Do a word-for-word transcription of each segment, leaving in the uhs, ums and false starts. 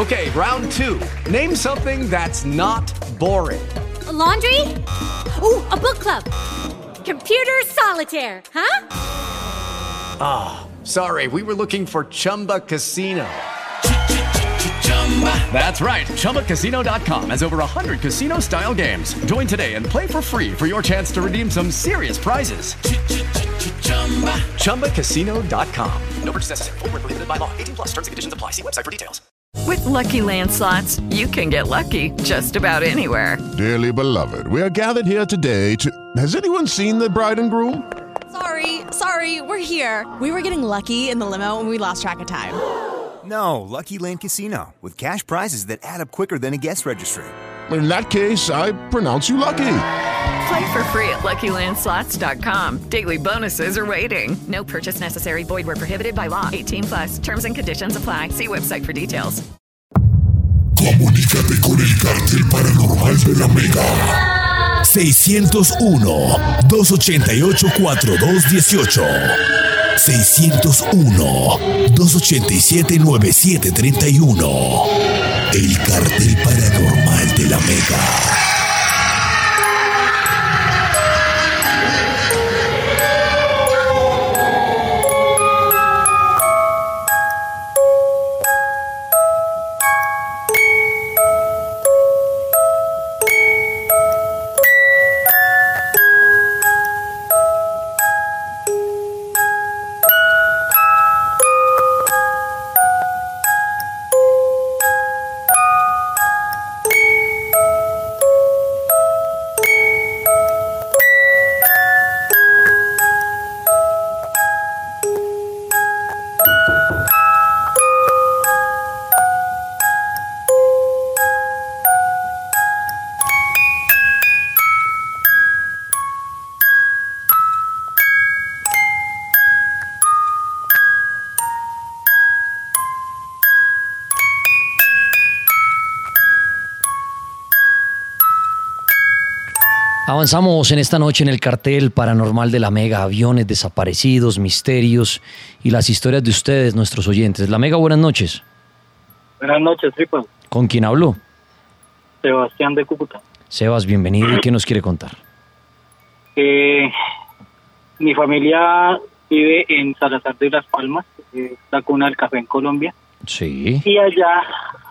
Okay, round two. Name something that's not boring. A laundry? Ooh, a book club. Computer solitaire, huh? Ah, oh, sorry, we were looking for Chumba Casino. That's right, Chumba Casino dot com has over one hundred casino-style games. Join today and play for free for your chance to redeem some serious prizes. Chumba Casino dot com. No purchase necessary. Void where prohibited by law. eighteen plus terms and conditions apply. See website for details. With Lucky Land Slots, you can get lucky just about anywhere. Dearly beloved, we are gathered here today to... Has anyone seen the bride and groom? Sorry, sorry, we're here. We were getting lucky in the limo and we lost track of time. No, Lucky Land Casino, with cash prizes that add up quicker than a guest registry. In that case, I pronounce you lucky. Play for free at Lucky Land Slots dot com. Daily bonuses are waiting. No purchase necessary. Void where prohibited by law. eighteen plus. Terms and conditions apply. See website for details. Comunícate con el Cartel Paranormal de la Mega. seis cero uno, dos ocho ocho, cuatro dos uno ocho. seis cero uno, dos ocho siete, nueve siete tres uno. El Cartel Paranormal de la Mega. Avanzamos en esta noche en el Cartel Paranormal de la Mega, aviones desaparecidos, misterios y las historias de ustedes, nuestros oyentes. La Mega, buenas noches. Buenas noches, Tripa. ¿Con quién habló? Sebastián de Cúcuta. Sebas, bienvenido. ¿Y qué nos quiere contar? Eh, mi familia vive en Salazar de las Palmas, eh, la cuna del café en Colombia. Sí. Y allá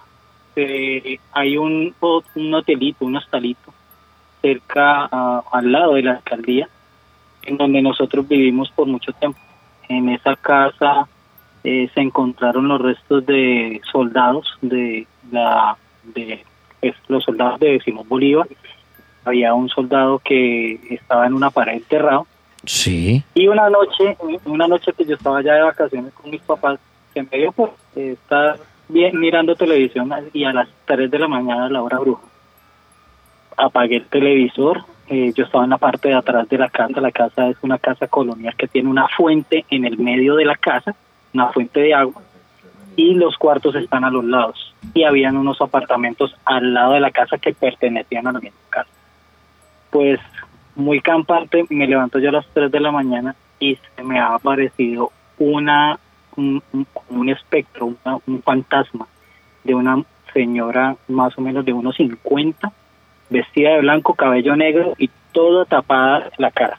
eh, hay un, un hotelito, un hostalito, cerca, uh, al lado de la alcaldía, en donde nosotros vivimos por mucho tiempo. En esa casa eh, se encontraron los restos de soldados de la de pues, los soldados de Simón Bolívar. Había un soldado que estaba en una pared enterrado. Sí. Y una noche, una noche que yo estaba ya de vacaciones con mis papás, que me dio por estar bien mirando televisión, y a las tres de la mañana, a la hora bruja, apagué el televisor. Eh, yo estaba en la parte de atrás de la casa. La casa es una casa colonial que tiene una fuente en el medio de la casa, una fuente de agua, y los cuartos están a los lados. Y habían unos apartamentos al lado de la casa que pertenecían a la misma casa. Pues muy campante, me levanto yo a las tres de la mañana y se me ha aparecido una un, un, un espectro, una, un fantasma de una señora más o menos de unos cincuenta, vestida de blanco, cabello negro y toda tapada la cara.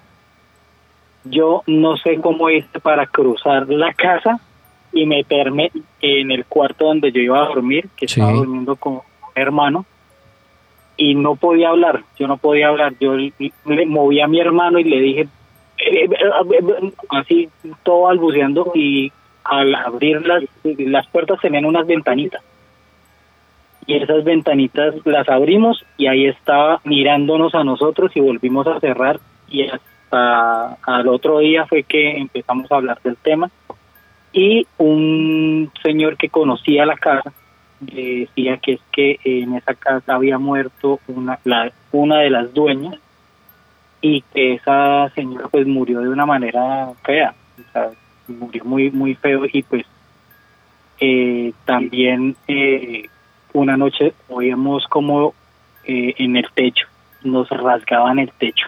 Yo no sé cómo hice para cruzar la casa y meterme en el cuarto donde yo iba a dormir, que sí. Estaba durmiendo con un hermano, y no podía hablar, yo no podía hablar. Yo le moví a mi hermano y le dije, eh, eh, así, todo balbuceando, y al abrir las, las puertas tenían unas ventanitas. Y esas ventanitas las abrimos y ahí estaba mirándonos a nosotros, y volvimos a cerrar, y hasta al otro día fue que empezamos a hablar del tema. Y un señor que conocía la casa decía que es que en esa casa había muerto una, la, una de las dueñas, y que esa señora pues murió de una manera fea, o sea, murió muy muy feo. Y pues eh, también eh, una noche oímos como eh, en el techo nos rasgaban el techo.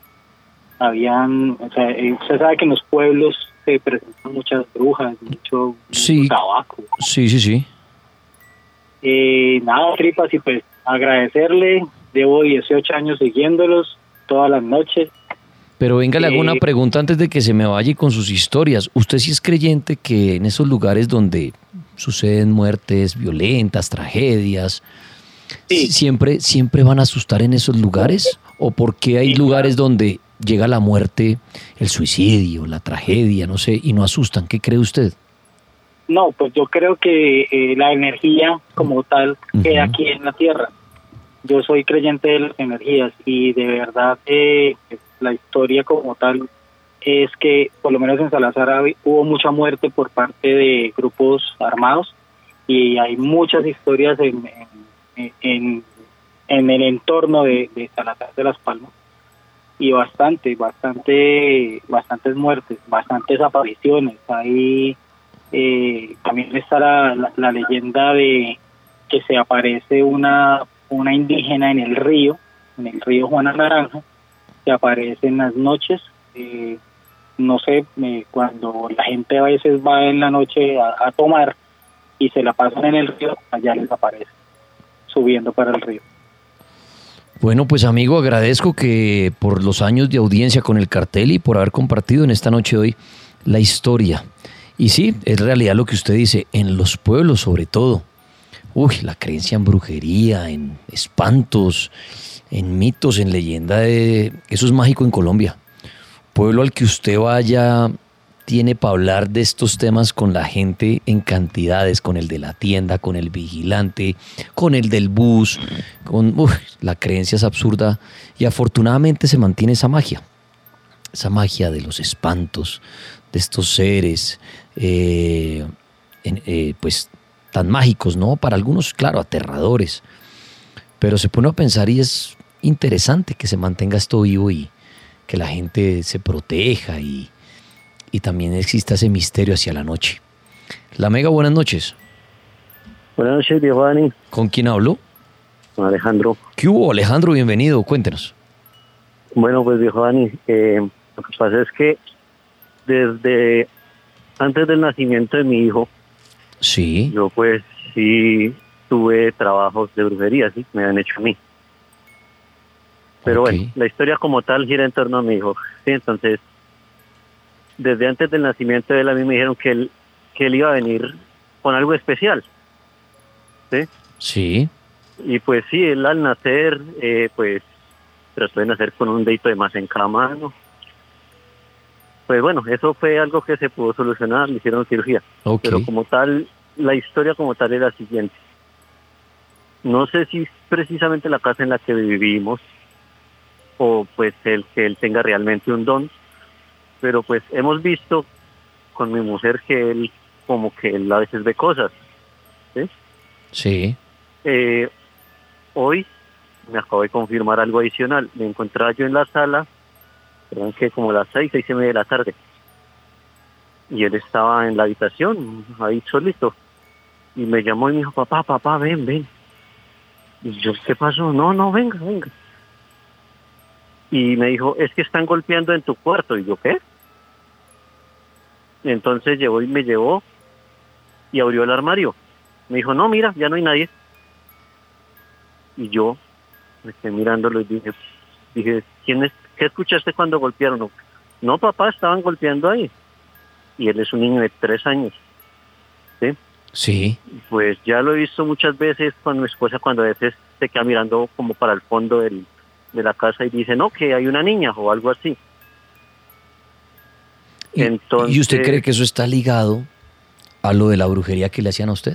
Habían, o sea, eh, usted sabe que en los pueblos se presentan muchas brujas, mucho, sí. mucho tabaco. Sí, sí, sí. Eh, nada, tripas, y pues agradecerle, llevo dieciocho años siguiéndolos todas las noches. Pero venga, le hago Eh, una pregunta antes de que se me vaya y con sus historias. ¿Usted sí es creyente que en esos lugares donde suceden muertes violentas, tragedias, Sí. siempre, siempre van a asustar en esos lugares? ¿O por qué hay Sí, lugares claro. donde llega la muerte, el suicidio, la tragedia, no sé, y no asustan? ¿Qué cree usted? No, pues yo creo que eh, la energía como tal queda Ujú. aquí en la Tierra. Yo soy creyente de las energías y de verdad eh, pues, la historia como tal es que por lo menos en Salazar hab- hubo mucha muerte por parte de grupos armados y hay muchas historias en, en, en, en el entorno de, de Salazar de las Palmas y bastante, bastante, bastantes muertes, bastantes apariciones. Hay eh, también está la, la, la leyenda de que se aparece una una indígena en el río, en el río Juana Naranja, que aparece en las noches, eh, no sé, eh, cuando la gente a veces va en la noche a, a tomar y se la pasan en el río, allá les aparece, subiendo para el río. Bueno, pues amigo, agradezco que por los años de audiencia con el cartel y por haber compartido en esta noche de hoy la historia. Y sí, es realidad lo que usted dice, en los pueblos sobre todo. Uy, la creencia en brujería, en espantos, en mitos, en leyenda, de... eso es mágico en Colombia. Pueblo al que usted vaya tiene para hablar de estos temas con la gente en cantidades, con el de la tienda, con el vigilante, con el del bus, con uf, la creencia es absurda y afortunadamente se mantiene esa magia, esa magia de los espantos, de estos seres, eh, en, eh, pues tan mágicos, ¿no? Para algunos, claro, aterradores, pero se pone a pensar y es interesante que se mantenga esto vivo y que la gente se proteja y, y también exista ese misterio hacia la noche. La Mega, buenas noches. Buenas noches, viejo Dani. ¿Con quién hablo? Con Alejandro. ¿Qué hubo, Alejandro? Bienvenido, cuéntenos. Bueno, pues viejo Dani, eh, lo que pasa es que desde antes del nacimiento de mi hijo, sí, yo pues sí tuve trabajos de brujería, sí, me han hecho a mí. Pero okay. Bueno, la historia como tal gira en torno a mi hijo, sí, entonces desde antes del nacimiento de él a mí me dijeron que él, que él iba a venir con algo especial, sí. Sí. Y pues sí, él al nacer, eh, pues trató de nacer con un dedito de más en cada mano. Pues bueno, eso fue algo que se pudo solucionar, le hicieron cirugía. Okay. Pero como tal, la historia como tal es la siguiente. No sé si es precisamente la casa en la que vivimos o pues el que él tenga realmente un don, pero pues hemos visto con mi mujer que él como que él a veces ve cosas, ¿sí? Sí. Eh, hoy me acabo de confirmar algo adicional. Me encontraba yo en la sala, eran que como las seis, seis y media de la tarde, y él estaba en la habitación, ahí solito, y me llamó y me dijo, papá, papá, ven, ven. Y yo, ¿qué pasó? No, no, venga, venga. Y me dijo, es que están golpeando en tu cuarto. Y yo, ¿qué? Entonces llegó y me llevó y abrió el armario. Me dijo, no, mira, ya no hay nadie. Y yo me quedé mirándolo y dije, dije, ¿quién es? ¿Qué escuchaste cuando golpearon? No, papá, estaban golpeando ahí. Y él es un niño de tres años. ¿Sí? Sí. Pues ya lo he visto muchas veces con mi esposa cuando a veces se queda mirando como para el fondo del, de la casa y dice, no, que hay una niña o algo así. ¿Y, Entonces, ¿Y usted cree que eso está ligado a lo de la brujería que le hacían a usted?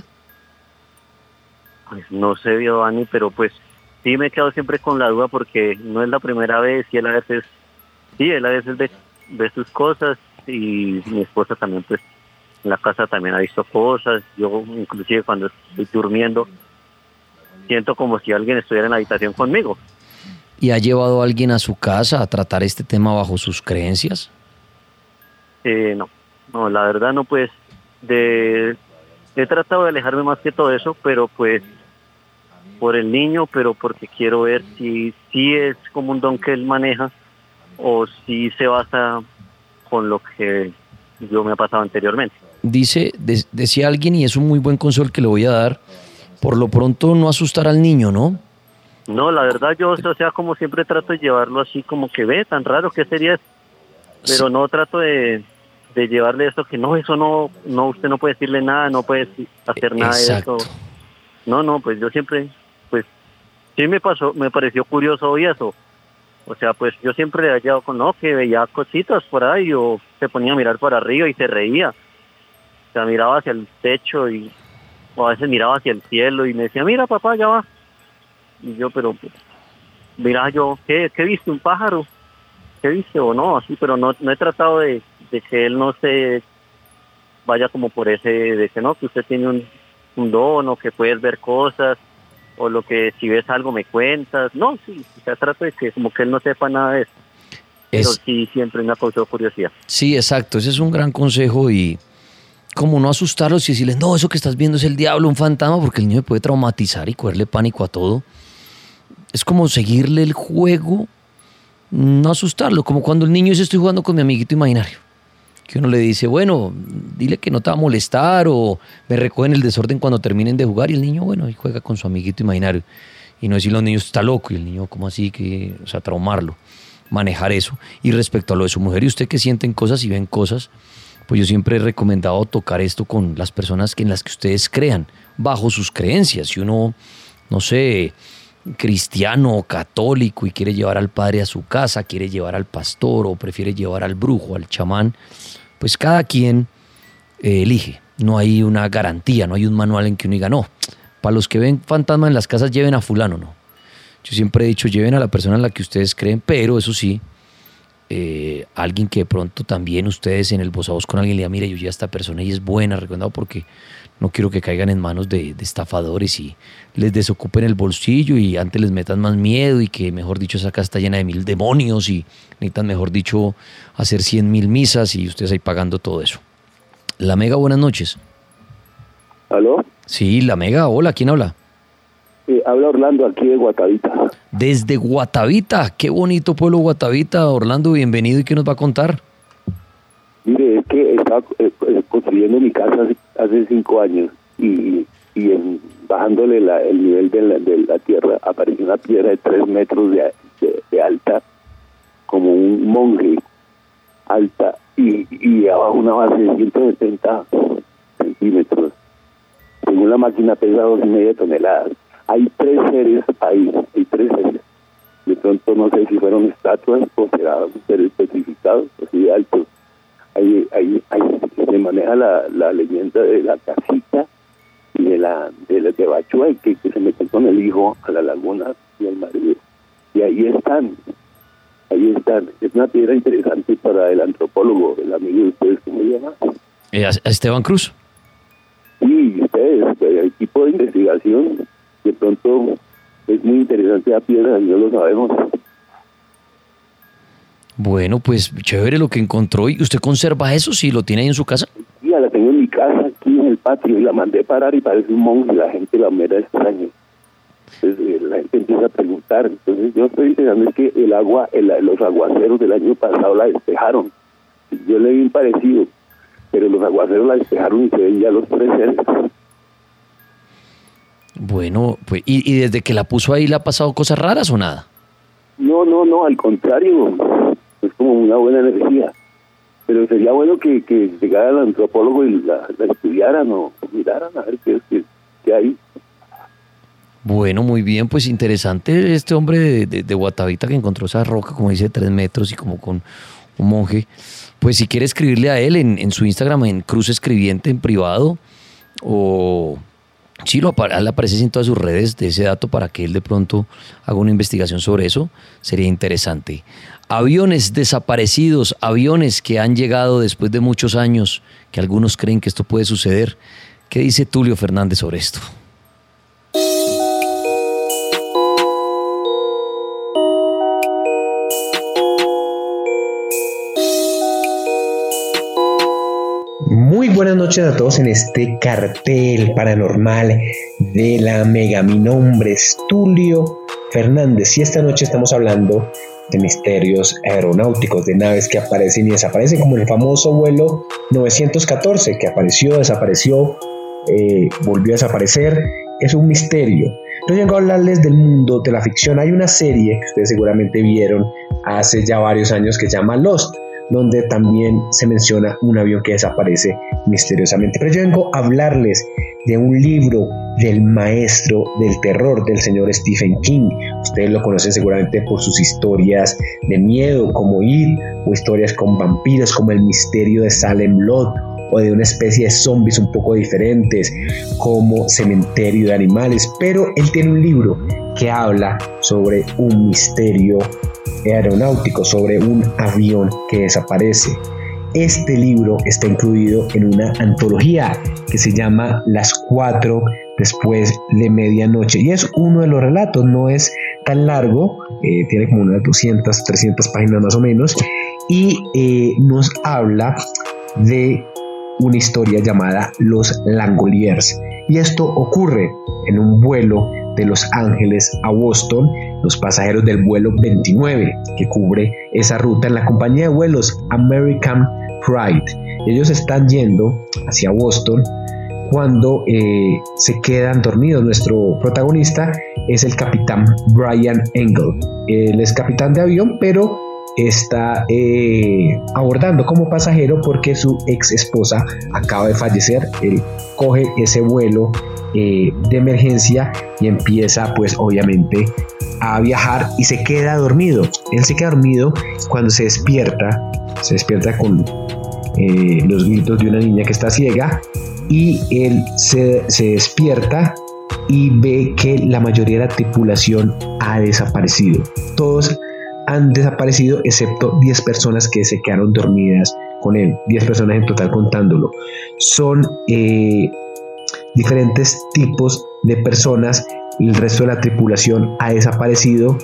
Pues no sé, Giovanni, pero pues sí me he quedado siempre con la duda porque no es la primera vez y él a veces, sí, él a veces ve, ve sus cosas y mi esposa también pues en la casa también ha visto cosas. Yo inclusive cuando estoy durmiendo siento como si alguien estuviera en la habitación conmigo. ¿Y ha llevado a alguien a su casa a tratar este tema bajo sus creencias? Eh, no, no, la verdad no, pues de he tratado de alejarme más que todo eso, pero pues por el niño, pero porque quiero ver si, si es como un don que él maneja o si se basa con lo que yo me ha pasado anteriormente. Dice, de, decía alguien, y es un muy buen consejo que le voy a dar, por lo pronto no asustar al niño, ¿no? No, la verdad yo, o sea, como siempre trato de llevarlo así como que ve, tan raro que sería eso. Pero no trato de, de llevarle eso, que no, eso no, no, usted no puede decirle nada, no puede hacer nada Exacto. de eso. No, no, pues yo siempre, pues, sí me pasó, me pareció curioso hoy eso. O sea, pues yo siempre le había llevado con, no, que veía cositas por ahí, o se ponía a mirar para arriba y se reía. O sea, miraba hacia el techo y, o a veces miraba hacia el cielo y me decía, mira papá, ya va. Y yo, pero, pues, mira yo, ¿qué, qué viste? ¿Un pájaro? ¿Qué viste o no? Así, pero no, no he tratado de, de que él no se vaya como por ese, de que no, que usted tiene un, un don o que puedes ver cosas, o lo que si ves algo me cuentas. No, sí, o sea, trato de que como que él no sepa nada de eso. Pero Es- sí, siempre me ha causado curiosidad. Sí, exacto, ese es un gran consejo y como no asustarlos y decirles, no, eso que estás viendo es el diablo, un fantasma, porque el niño puede traumatizar y cogerle pánico a todo. Es como seguirle el juego, no asustarlo, como cuando el niño dice estoy jugando con mi amiguito imaginario. Que uno le dice, bueno, dile que no te va a molestar o me recogen el desorden cuando terminen de jugar y el niño, bueno, y juega con su amiguito imaginario. Y no decirle a los niños, está loco, y el niño, ¿cómo así? Que, o sea, traumarlo, manejar eso. Y respecto a lo de su mujer y usted que sienten cosas y ven cosas, pues yo siempre he recomendado tocar esto con las personas que en las que ustedes crean, bajo sus creencias. Si uno, no sé, cristiano o católico y quiere llevar al padre a su casa, quiere llevar al pastor o prefiere llevar al brujo, al chamán, pues cada quien eh, elige. No hay una garantía, no hay un manual en que uno diga, no, para los que ven fantasmas en las casas lleven a fulano, no. Yo siempre he dicho, lleven a la persona en la que ustedes creen, pero eso sí, eh, alguien que de pronto también ustedes en el voz a voz con alguien le digan, mire, yo ya a esta persona y es buena, recomendado porque no quiero que caigan en manos de, de estafadores y les desocupen el bolsillo y antes les metan más miedo y que, mejor dicho, esa casa está llena de mil demonios y necesitan, mejor dicho, hacer cien mil misas y ustedes ahí pagando todo eso. La Mega, buenas noches. ¿Aló? Sí, La Mega, hola, ¿quién habla? Eh, habla Orlando, aquí de Guatavita. Desde Guatavita, qué bonito pueblo Guatavita. Orlando, bienvenido, ¿y qué nos va a contar? Mire, es que estaba eh, eh, construyendo mi casa hace, hace cinco años y, y en, bajándole la, el nivel de la, de la tierra apareció una piedra de tres metros de, de, de alta, como un monje alta, y, y abajo una base de ciento setenta centímetros. Según la máquina pesa dos y media toneladas. Hay tres seres ahí, hay tres seres. De pronto no sé si fueron estatuas o serán seres petrificados, así de altos. Ahí, ahí, ahí se maneja la, la leyenda de la casita y de la de, la, de Bachuay, que, que se metió con el hijo a la laguna y al marido. Y ahí están, ahí están. Es una piedra interesante para el antropólogo, el amigo de ustedes, ¿cómo se llama? Eh, ¿a Esteban Cruz? Sí, ustedes, el equipo de investigación, de pronto es muy interesante la piedra, no lo sabemos. Bueno, pues chévere lo que encontró. ¿Y usted conserva eso si lo tiene ahí en su casa? Ya la tengo en mi casa, aquí en el patio, y la mandé parar y parece un monje, la gente la mira extraña. Entonces la gente empieza a preguntar. Entonces yo estoy pensando es que el agua, el, los aguaceros del año pasado la despejaron. Yo le vi un parecido, pero los aguaceros la despejaron y se ven ya los tres seres. Bueno, pues ¿y, y desde que la puso ahí le ha pasado cosas raras o nada? No, no, no, al contrario, es como una buena energía. Pero sería bueno que, que llegara el antropólogo y la, la estudiaran o miraran a ver qué, qué, qué hay. Bueno, muy bien, pues interesante este hombre de, de, de Guatavita que encontró esa roca, como dice, de tres metros y como con un monje. Pues si quiere escribirle a él en, en su Instagram, en Cruz Escribiente en privado, o sí, lo apare- le aparece en todas sus redes de ese dato para que él de pronto haga una investigación sobre eso, sería interesante. Aviones desaparecidos, aviones que han llegado después de muchos años, que algunos creen que esto puede suceder. ¿Qué dice Tulio Fernández sobre esto? Muy buenas noches a todos en este cartel paranormal de la Mega. Mi nombre es Tulio Fernández y esta noche estamos hablando de misterios aeronáuticos, de naves que aparecen y desaparecen, como el famoso vuelo novecientos catorce que apareció, desapareció, eh, volvió a desaparecer es un misterio. No vengo a hablarles del mundo de la ficción. Hay una serie que ustedes seguramente vieron hace ya varios años que se llama Lost, donde también se menciona un avión que desaparece misteriosamente. Pero yo vengo a hablarles de un libro del maestro del terror, del señor Stephen King. Ustedes lo conocen seguramente por sus historias de miedo como It, o historias con vampiros como El misterio de Salem Lot, o de una especie de zombies un poco diferentes como Cementerio de Animales. Pero él tiene un libro que habla sobre un misterio aeronáutico, sobre un avión que desaparece. Este libro está incluido en una antología que se llama Las cuatro después de medianoche, y es uno de los relatos. No es tan largo, eh, tiene como unas doscientas, trescientas páginas más o menos, y eh, nos habla de una historia llamada Los Langoliers, y esto ocurre en un vuelo de Los Ángeles a Boston. Los pasajeros del vuelo veintinueve que cubre esa ruta en la compañía de vuelos American Pride, ellos están yendo hacia Boston cuando eh, se quedan dormidos. Nuestro protagonista es el capitán Brian Engel. Él es capitán de avión, pero está eh, abordando como pasajero porque su ex esposa acaba de fallecer. Él coge ese vuelo eh, de emergencia y empieza pues obviamente a viajar y se queda dormido. Él se queda dormido cuando se despierta, se despierta con eh, los gritos de una niña que está ciega, y él se, se despierta y ve que la mayoría de la tripulación ha desaparecido. Todos han desaparecido excepto diez personas que se quedaron dormidas con él, diez personas en total contándolo. Son eh, diferentes tipos de personas. El resto de la tripulación ha desaparecido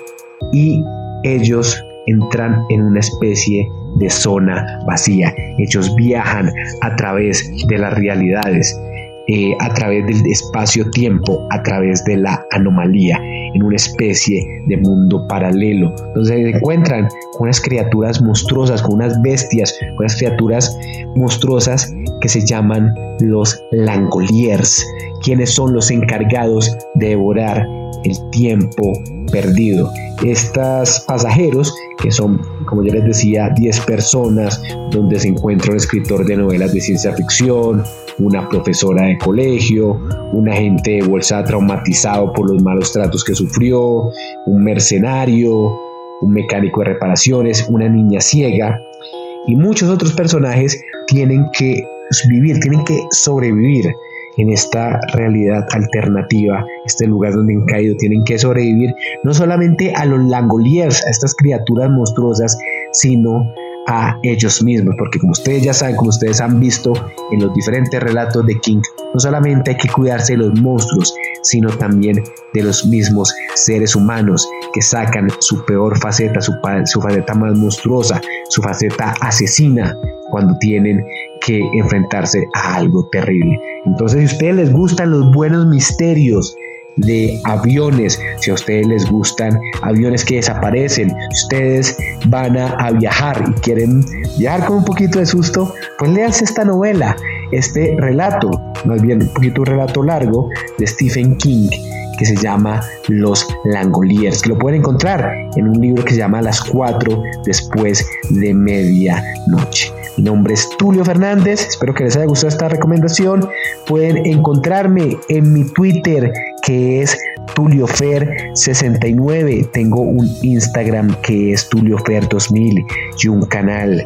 y ellos entran en una especie de zona vacía. Ellos viajan a través de las realidades, eh, a través del espacio-tiempo, a través de la anomalía, en una especie de mundo paralelo, donde se encuentran con unas criaturas monstruosas, con unas bestias, con unas criaturas monstruosas que se llaman los Langoliers, quienes son los encargados de devorar el tiempo perdido. Estos pasajeros, que son, como ya les decía, diez personas, donde se encuentra un escritor de novelas de ciencia ficción, una profesora de colegio, un agente de bolsa traumatizado por los malos tratos que sufrió, un mercenario, un mecánico de reparaciones, una niña ciega, y muchos otros personajes tienen que vivir, tienen que sobrevivir en esta realidad alternativa, este lugar donde han caído. Tienen que sobrevivir no solamente a los Langoliers, a estas criaturas monstruosas, sino a ellos mismos, porque como ustedes ya saben, como ustedes han visto en los diferentes relatos de King, no solamente hay que cuidarse de los monstruos, sino también de los mismos seres humanos que sacan su peor faceta, su, su faceta más monstruosa, su faceta asesina, cuando tienen que enfrentarse a algo terrible. Entonces, si a ustedes les gustan los buenos misterios de aviones, si a ustedes les gustan aviones que desaparecen, si ustedes van a, a viajar y quieren viajar con un poquito de susto, pues léanse esta novela, este relato, más bien un poquito un relato largo de Stephen King, que se llama Los Langoliers, que lo pueden encontrar en un libro que se llama Las cuatro después de medianoche. Mi nombre es Tulio Fernández, espero que les haya gustado esta recomendación. Pueden encontrarme en mi Twitter, que es TulioFer sesenta y nueve. Tengo un Instagram que es TulioFer dos mil y un canal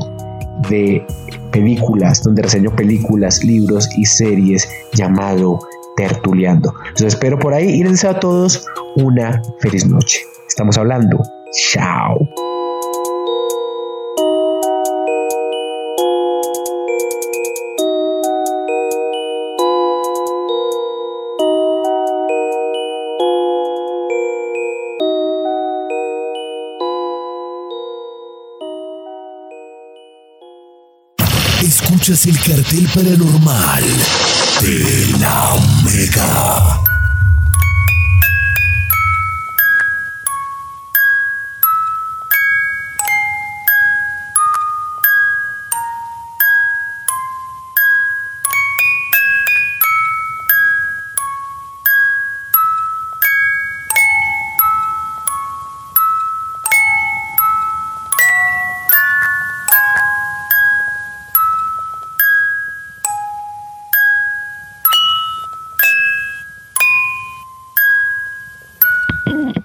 de películas donde reseño películas, libros y series llamado Tertuleando. Los espero por ahí y les deseo a todos una feliz noche. Estamos hablando. Chao. Escuchas el cartel paranormal de la Mega.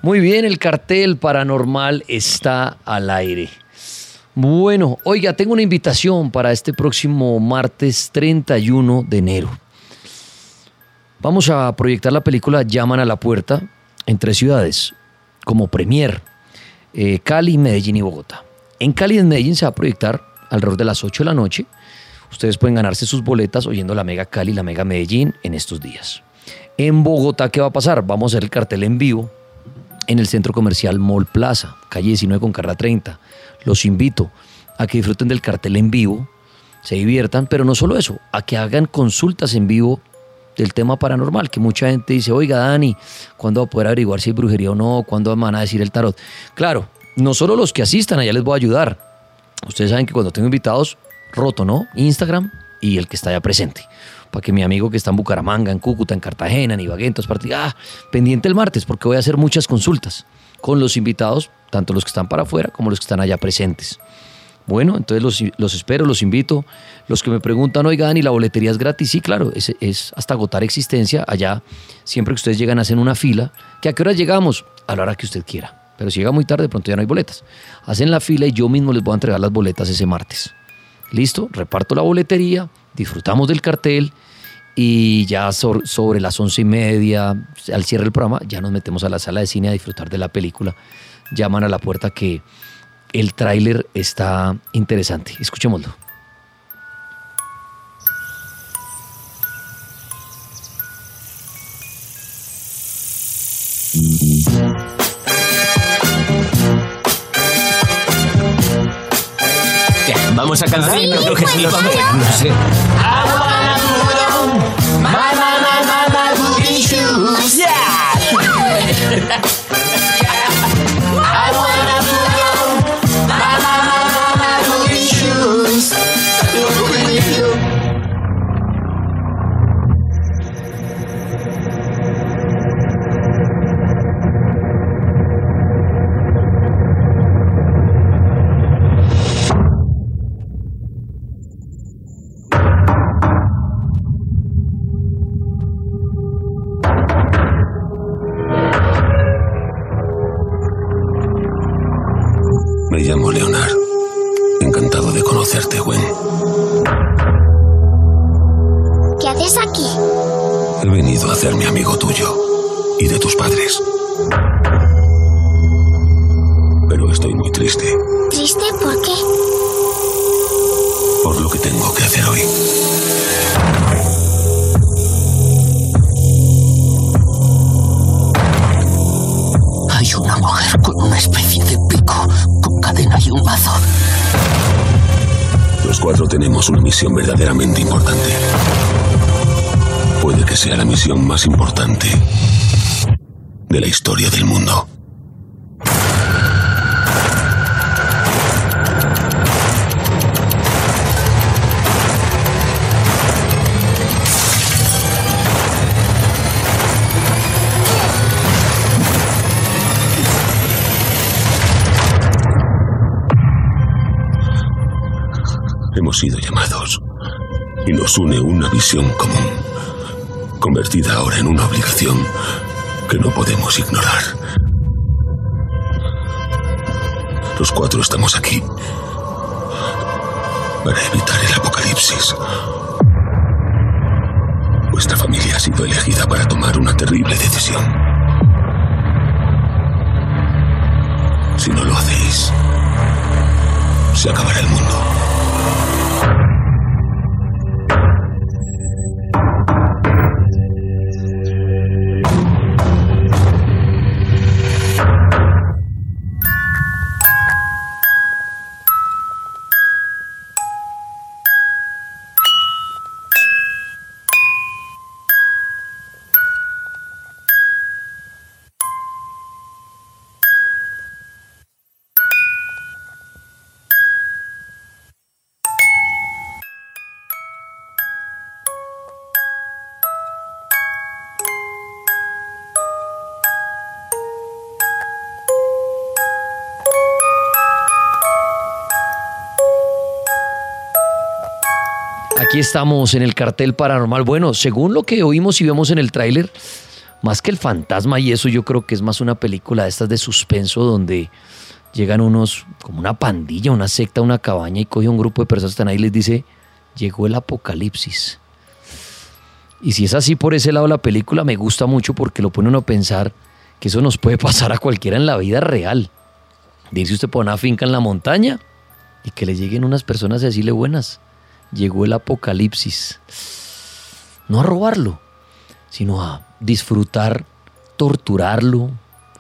Muy bien, el cartel paranormal está al aire. Bueno, oiga, tengo una invitación para este próximo martes treinta y uno de enero. Vamos a proyectar la película Llaman a la Puerta en tres ciudades, como premier, eh, Cali, Medellín y Bogotá. En Cali y en Medellín se va a proyectar alrededor de las ocho de la noche. Ustedes pueden ganarse sus boletas oyendo la Mega Cali y la Mega Medellín en estos días. En Bogotá, ¿qué va a pasar? Vamos a hacer el cartel en vivo en el Centro Comercial Mall Plaza, calle diecinueve con carrera treinta. Los invito a que disfruten del cartel en vivo, se diviertan, pero no solo eso, a que hagan consultas en vivo del tema paranormal, que mucha gente dice, oiga Dani, ¿cuándo va a poder averiguar si hay brujería o no? ¿Cuándo van a decir el tarot? Claro, no solo los que asistan, allá les voy a ayudar. Ustedes saben que cuando tengo invitados, roto, ¿no? Instagram y el que está allá presente. Para que mi amigo que está en Bucaramanga, en Cúcuta, en Cartagena, en Ibagué, en todas partes, ah, pendiente el martes, porque voy a hacer muchas consultas con los invitados, tanto los que están para afuera como los que están allá presentes. Bueno, entonces los, los espero, los invito. Los que me preguntan, oiga, Dani, ¿la boletería es gratis? Sí, claro, es, es hasta agotar existencia. Allá, siempre que ustedes llegan, hacen una fila. ¿Que a qué hora llegamos? A la hora que usted quiera. Pero si llega muy tarde, de pronto ya no hay boletas. Hacen la fila y yo mismo les voy a entregar las boletas ese martes. ¿Listo? Reparto la boletería, disfrutamos del cartel y ya sobre, sobre las once y media, al cierre del programa, ya nos metemos a la sala de cine a disfrutar de la película. Llaman a la Puerta, que el tráiler está interesante. Escuchémoslo. ¿Qué? ¿Vamos a cantar? Sí, Creo que sí, pues vamos. vaya. No sé. I wanna put on my, my, my, my, my booty shoes. Yeah! I wanna put on my, my, my, my booty shoes. Me llamo Leonard. Encantado de conocerte, Gwen. ¿Qué haces aquí? He venido a hacerme amigo tuyo y de tus padres. Pero estoy muy triste ¿Triste? ¿Por qué? por lo que tengo que hacer hoy. Hay una mujer con una especie de pico, con cadena y un mazo. Los cuatro tenemos una misión verdaderamente importante. Puede que sea la misión más importante de la historia del mundo. Hemos sido llamados y nos une una visión común, convertida ahora en una obligación que no podemos ignorar. Los cuatro estamos aquí para evitar el apocalipsis. Vuestra familia ha sido elegida para tomar una terrible decisión. Si no lo hacéis, se acabará el mundo. Aquí estamos en el cartel paranormal. Bueno, según lo que oímos y vemos en el tráiler, más que el fantasma y eso, yo creo que es más una película de estas de suspenso donde llegan unos, como una pandilla, una secta, una cabaña y coge un grupo de personas que están ahí y les dice, llegó el apocalipsis. Y si es así por ese lado la película, me gusta mucho porque lo pone uno a pensar que eso nos puede pasar a cualquiera en la vida real. De irse usted por una finca en la montaña y que le lleguen unas personas y decirle buenas, llegó el apocalipsis. No a robarlo, sino a disfrutar, torturarlo,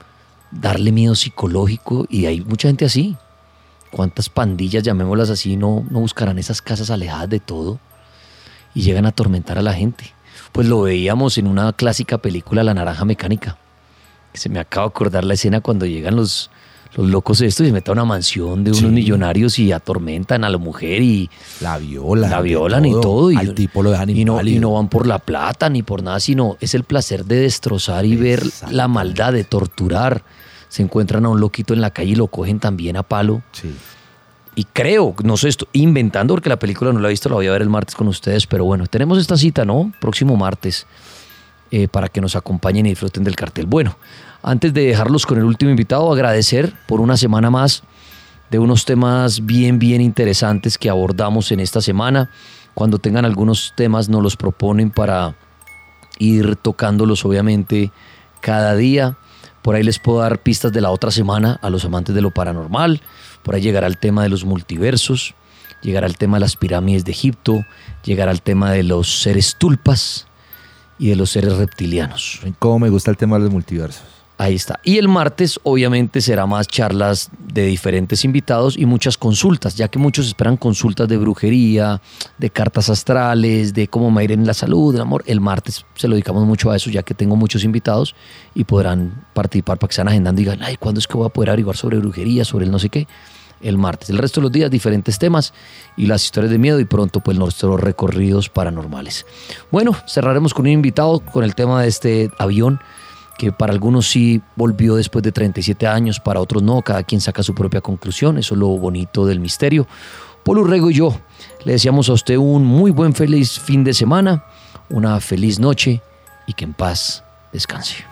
darle miedo psicológico, y hay mucha gente así. ¿Cuántas pandillas, llamémoslas así, no, no buscarán esas casas alejadas de todo y llegan a atormentar a la gente? Pues lo veíamos en una clásica película, La Naranja Mecánica. Se me acaba de acordar la escena cuando llegan los, los locos estos y se meten a una mansión de unos sí. millonarios y atormentan a la mujer y la violan, la violan y todo. Y al tipo lo dejan y no, y no van por la plata ni por nada, sino es el placer de destrozar y ver la maldad, de torturar. Se encuentran a un loquito en la calle y lo cogen también a palo. Sí. Y creo, no sé, estoy inventando porque la película no la he visto, la voy a ver el martes con ustedes, pero bueno, tenemos esta cita, ¿no? Próximo martes, eh, para que nos acompañen y disfruten del cartel. Bueno, antes de dejarlos con el último invitado, agradecer por una semana más de unos temas bien, bien interesantes que abordamos en esta semana. Cuando tengan algunos temas nos los proponen para ir tocándolos, obviamente, cada día. Por ahí les puedo dar pistas de la otra semana a los amantes de lo paranormal. Por ahí llegará el tema de los multiversos, llegará el tema de las pirámides de Egipto, llegará el tema de los seres tulpas y de los seres reptilianos. ¿Cómo me gusta el tema de los multiversos? Ahí está. Y el martes obviamente será más charlas de diferentes invitados y muchas consultas, ya que muchos esperan consultas de brujería, de cartas astrales, de cómo me iré en la salud, el amor. El martes se lo dedicamos mucho a eso, ya que tengo muchos invitados y podrán participar para que sean agendando y digan, ay, ¿cuándo es que voy a poder averiguar sobre brujería, sobre el no sé qué? El martes. El resto de los días diferentes temas y las historias de miedo y pronto pues nuestros recorridos paranormales. Bueno, cerraremos con un invitado con el tema de este avión, que para algunos sí volvió después de treinta y siete años, para otros no, cada quien saca su propia conclusión, eso es lo bonito del misterio. Polo Urrego y yo le deseamos a usted un muy buen feliz fin de semana, una feliz noche y que en paz descanse.